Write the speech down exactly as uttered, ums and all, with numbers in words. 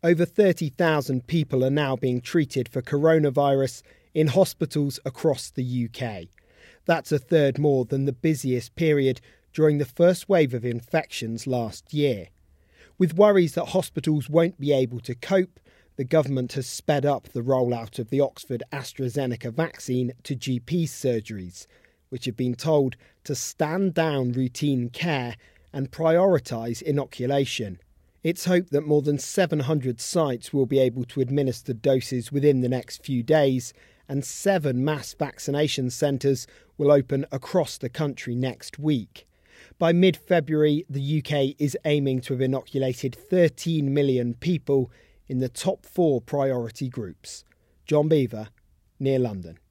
Over thirty thousand people are now being treated for coronavirus in hospitals across the U K. That's a third more than the busiest period during the first wave of infections last year. With worries that hospitals won't be able to cope, the government has sped up the rollout of the Oxford AstraZeneca vaccine to G P surgeries, which have been told to stand down routine care and prioritise inoculation. It's hoped that more than seven hundred sites will be able to administer doses within the next few days, and seven mass vaccination centres will open across the country next week. By mid-February, the U K is aiming to have inoculated thirteen million people in the top four priority groups. John Beaver, near London.